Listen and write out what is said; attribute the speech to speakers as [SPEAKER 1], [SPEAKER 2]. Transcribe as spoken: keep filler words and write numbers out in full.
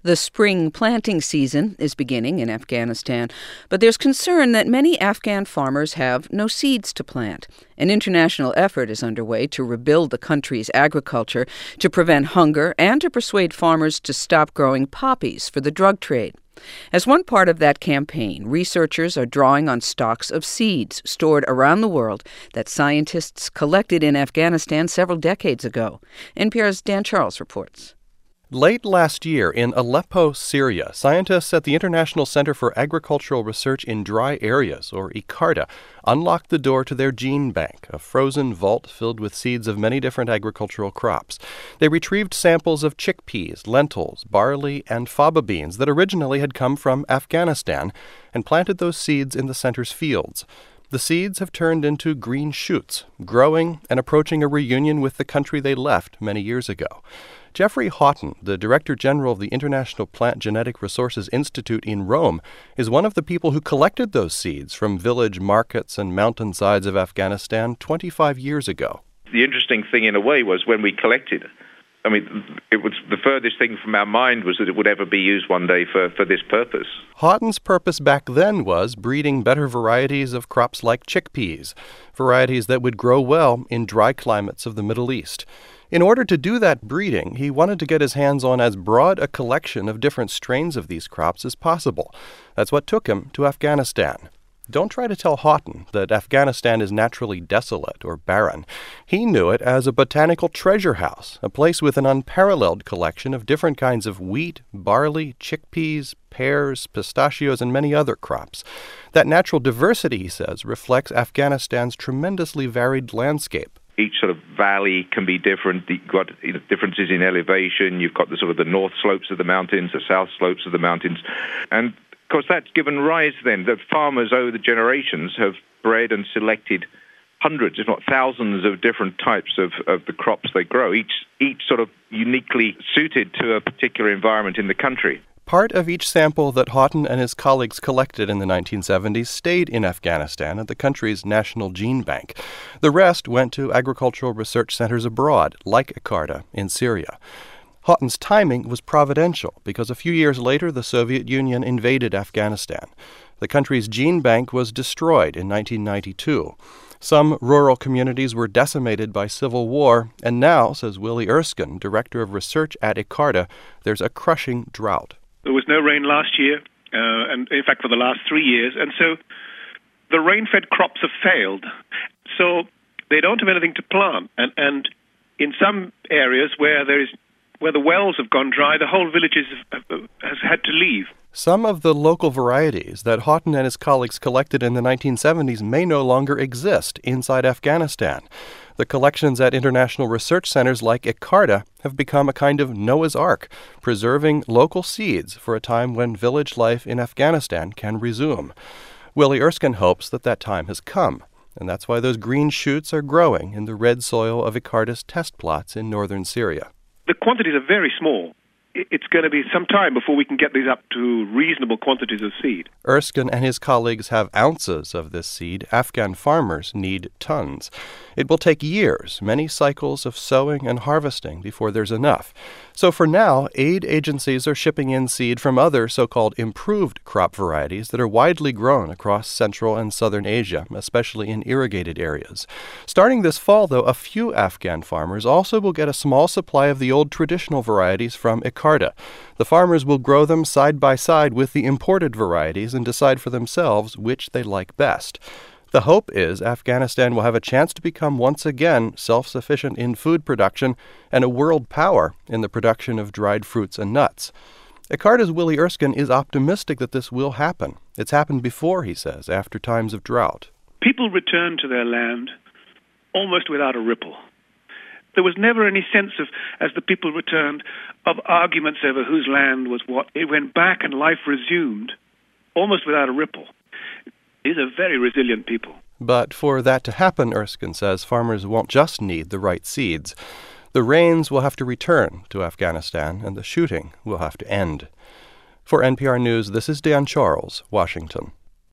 [SPEAKER 1] The spring planting season is beginning in Afghanistan, but there's concern that many Afghan farmers have no seeds to plant. An international effort is underway to rebuild the country's agriculture, to prevent hunger, and to persuade farmers to stop growing poppies for the drug trade. As one part of that campaign, researchers are drawing on stocks of seeds stored around the world that scientists collected in Afghanistan several decades ago. N P R's Dan Charles reports.
[SPEAKER 2] Late last year in Aleppo, Syria, scientists at the International Center for Agricultural Research in Dry Areas, or ICARDA, unlocked the door to their gene bank, a frozen vault filled with seeds of many different agricultural crops. They retrieved samples of chickpeas, lentils, barley, and faba beans that originally had come from Afghanistan and planted those seeds in the center's fields. The seeds have turned into green shoots, growing and approaching a reunion with the country they left many years ago. Jeffrey Haughton, the Director General of the International Plant Genetic Resources Institute in Rome, is one of the people who collected those seeds from village markets and mountainsides of Afghanistan twenty-five years ago.
[SPEAKER 3] The interesting thing in a way was when we collected, I mean, it was the furthest thing from our mind was that it would ever be used one day for, for this purpose.
[SPEAKER 2] Haughton's purpose back then was breeding better varieties of crops like chickpeas, varieties that would grow well in dry climates of the Middle East. In order to do that breeding, he wanted to get his hands on as broad a collection of different strains of these crops as possible. That's what took him to Afghanistan. Don't try to tell Haughton that Afghanistan is naturally desolate or barren. He knew it as a botanical treasure house, a place with an unparalleled collection of different kinds of wheat, barley, chickpeas, pears, pistachios, and many other crops. That natural diversity, he says, reflects Afghanistan's tremendously varied landscape.
[SPEAKER 3] Each sort of valley can be different. You've got differences in elevation. You've got the sort of the north slopes of the mountains, the south slopes of the mountains. And, of course, that's given rise then that farmers over the generations have bred and selected hundreds, if not thousands, of different types of, of the crops they grow, each, each sort of uniquely suited to a particular environment in the country.
[SPEAKER 2] Part of each sample that Haughton and his colleagues collected in the nineteen seventies stayed in Afghanistan at the country's National Gene Bank. The rest went to agricultural research centers abroad, like ICARDA in Syria. Haughton's timing was providential because a few years later the Soviet Union invaded Afghanistan. The country's gene bank was destroyed in nineteen ninety-two. Some rural communities were decimated by civil war, and now, says Willie Erskine, director of research at ICARDA, there's a crushing drought.
[SPEAKER 4] There was no rain last year, uh, and in fact for the last three years, and so the rain-fed crops have failed. So they don't have anything to plant, and, and in some areas where there is where the wells have gone dry, the whole villages have, have, has had to leave.
[SPEAKER 2] Some of the local varieties that Haughton and his colleagues collected in the nineteen seventies may no longer exist inside Afghanistan. The collections at international research centers like ICARDA have become a kind of Noah's Ark, preserving local seeds for a time when village life in Afghanistan can resume. Willie Erskine hopes that that time has come, and that's why those green shoots are growing in the red soil of ICARDA's test plots in northern Syria.
[SPEAKER 4] The quantities are very small. It's going to be some time before we can get these up to reasonable quantities of seed.
[SPEAKER 2] Erskine and his colleagues have ounces of this seed. Afghan farmers need tons. It will take years, many cycles of sowing and harvesting before there's enough. So for now, aid agencies are shipping in seed from other so-called improved crop varieties that are widely grown across Central and Southern Asia, especially in irrigated areas. Starting this fall, though, a few Afghan farmers also will get a small supply of the old traditional varieties from ICARDA. The farmers will grow them side by side with the imported varieties and decide for themselves which they like best. The hope is Afghanistan will have a chance to become once again self-sufficient in food production and a world power in the production of dried fruits and nuts. ICARDA's Willie Erskine is optimistic that this will happen. It's happened before, he says, after times of drought.
[SPEAKER 4] People return to their land almost without a ripple. There was never any sense of, as the people returned, of arguments over whose land was what. It went back and life resumed almost without a ripple. These are very resilient people.
[SPEAKER 2] But for that to happen, Erskine says, farmers won't just need the right seeds. The rains will have to return to Afghanistan, and the shooting will have to end. For N P R News, this is Dan Charles, Washington.